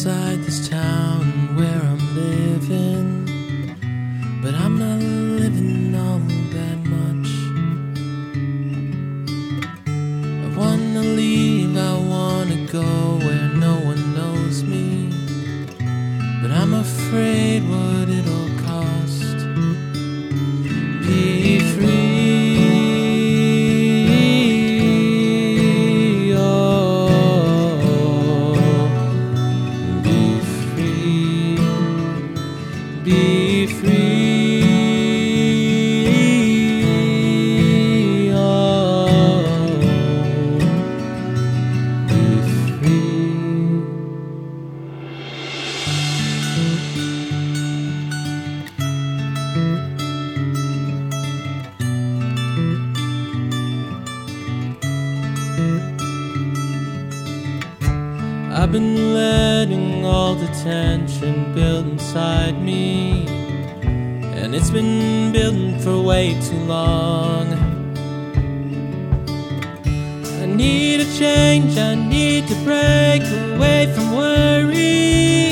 outside this town where I'm living, but I'm not living all that much. I wanna leave, I wanna go where no one knows me, but I'm afraid what it'll cost. Be free. Be free, oh, be free. I've been letting all the tension build inside me, and it's been building for way too long. I need a change, I need to break away from worry.